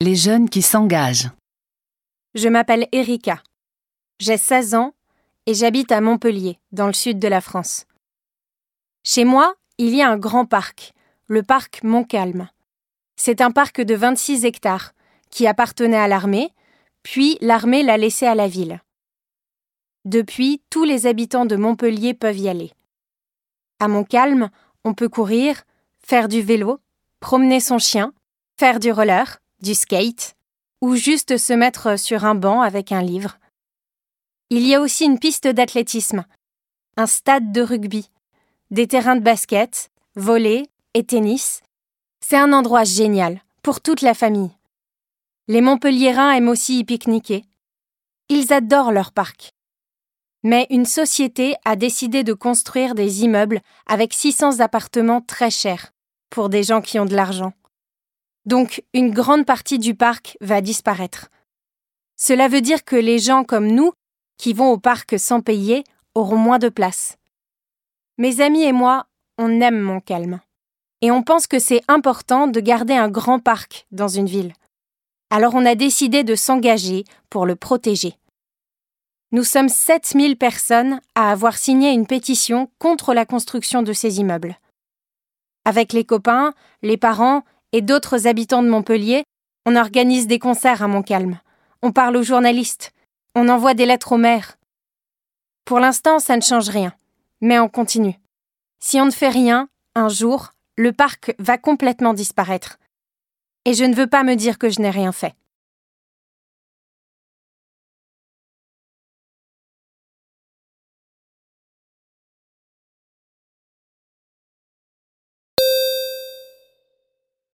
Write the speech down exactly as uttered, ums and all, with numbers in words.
Les jeunes qui s'engagent. Je m'appelle Erika. J'ai seize ans et j'habite à Montpellier, dans le sud de la France. Chez moi, il y a un grand parc, le parc Montcalm. C'est un parc de vingt-six hectares qui appartenait à l'armée, puis l'armée l'a laissé à la ville. Depuis, tous les habitants de Montpellier peuvent y aller. À Montcalm, on peut courir, faire du vélo, promener son chien, faire du roller, du skate, ou juste se mettre sur un banc avec un livre. Il y a aussi une piste d'athlétisme, un stade de rugby, des terrains de basket, volley et tennis. C'est un endroit génial pour toute la famille. Les Montpelliérains aiment aussi y pique-niquer. Ils adorent leur parc. Mais une société a décidé de construire des immeubles avec six cents appartements très chers pour des gens qui ont de l'argent. Donc, une grande partie du parc va disparaître. Cela veut dire que les gens comme nous, qui vont au parc sans payer, auront moins de place. Mes amis et moi, on aime Montcalm. Et on pense que c'est important de garder un grand parc dans une ville. Alors on a décidé de s'engager pour le protéger. Nous sommes sept mille personnes à avoir signé une pétition contre la construction de ces immeubles. Avec les copains, les parents et d'autres habitants de Montpellier, on organise des concerts à Montcalm. On parle aux journalistes. On envoie des lettres au maire. Pour l'instant, ça ne change rien. Mais on continue. Si on ne fait rien, un jour, le parc va complètement disparaître. Et je ne veux pas me dire que je n'ai rien fait.